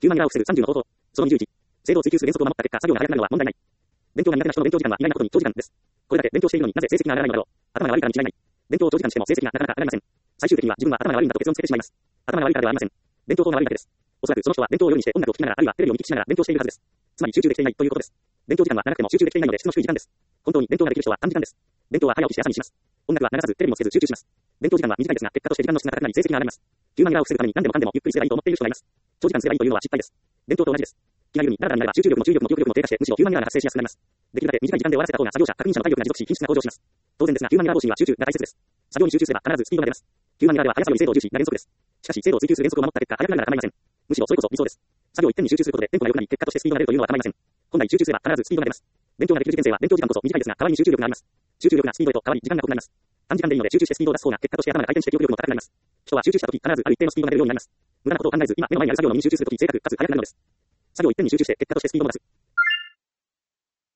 9万ミラーを防ぐ30の方法。その21。精度を追求する原則を守った結果、作業が早くなるのは問題ない。勉強が苦手な人の勉強時間は意外なことに長時間です。これだけ勉強しているのになぜ成績が上がらないのだろう。頭が悪いからに違いない。勉強を長時間しても成績がなかなか上がりません。最終的には自分は頭が悪いんだと結論付けてしまいます。頭が悪いからではありません。勉強法が悪いだけです。おそらくその人は勉強を夜にして音楽を聴きながらあるいはテレビを見聞きしながら勉強しているはずです。つまり集中できていないということです。勉強時間は長くても集中できていないので質の低い時間です。本当に勉強ができる人は短時間です。勉強は早起きして朝にします。音楽は流さずテレビもつけず集中します。勉強時間は短いですが結果として時間の質が高くなり成績が上がります。9万ミラーを防ぐために何でもかんでもゆっくりすればいいと思っている人がいます。長時間すればいいというのは失敗です。勉強と同じです。気が緩み、だらだらになれば集中力も注意力も記憶力も低下してむしろ9万ミラーが発生しやすくなります。できるだけ短い時間で終わらせた方が作業者、確認者の体力が持続し品質が向上します。当然ですが9万ミラー同士には集中が大切です。作業に集中すれば必ずスピードが出ます。9万ミラーでは速さより精度を重視が原則です。しかし精度を追求する原則を守った結果速くなるなら構いません。むしろそれこそ理想です。作業一点に集中することでテンポが良くなり結果としてスピードが出るというのは構いません。本来集中すれば必ずスピードが出ます。勉強ができる受験生は勉強時間こそ短いですが代わりに集中力があります。集中力がスピードへと代わり時間が濃くなります。短時間でいいので集中してスピードを出す方が結果として頭が回転して記憶力も高くなります。人は集中した時必ずある一定のスピードが出るようになります。無駄なことを考えず今目の前にある作業のみに集中するとき正確かつ速くなるのです。作業一点に集中して結果としてスピードを出す。